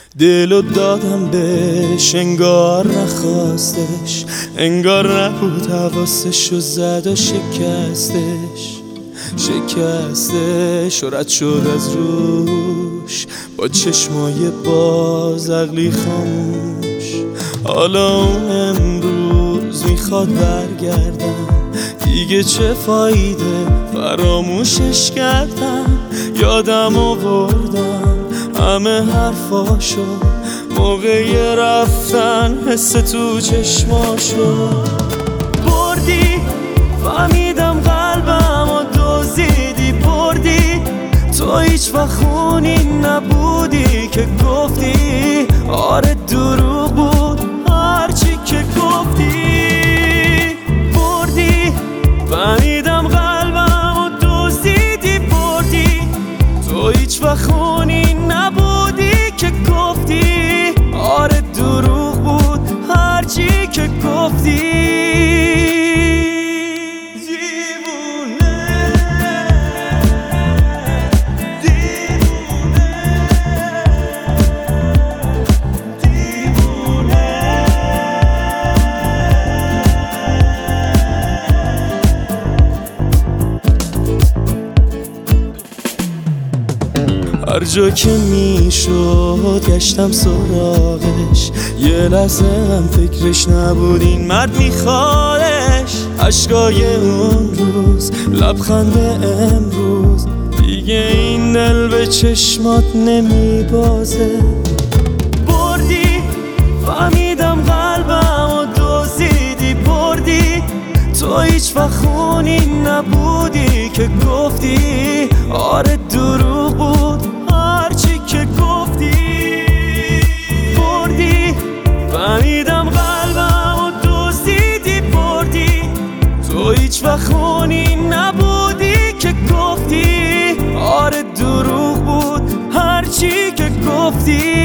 دلو دادم بهش انگار نخواستش، انگار نبود حواسشو زد و شکستش و رد شد از روش با چشمای باز عقلی خاموش. حالا اون امروز میخواد برگردم، دیگه چه فایده فراموشش کردم. یادم آوردم همه حرفاشو موقع رفتن، حس تو چشماشو بردی. فهمیدم قلبم و دوزیدی بردی، تو هیچ وقت خونی نبودی که گفتی. آره دروغ بود هرچی که گفتی. بردی فهمیدم قلبم و دوزیدی بردی، تو هیچ وقت خونی نبودی که گفتی. آره دروغ بود هرچی که گفتی. هر جا که میشد گشتم سراغش، یه لحظه هم فکرش نبود این مرد میخوادش. عشقای اون روز، لبخند امروز، دیگه این دل به چشمات نمیبازه. بردی فهمیدم قلبم و دوزیدی بردی، تو هیچ وقت خونی نبودی که گفتی. آره دروغ بود هرچی که گفتی. بردی فهمیدم قلبم و دوزیدی بردی، تو هیچ وقت خونی نبودی که گفتی. آره دروغ بود هرچی که گفتی.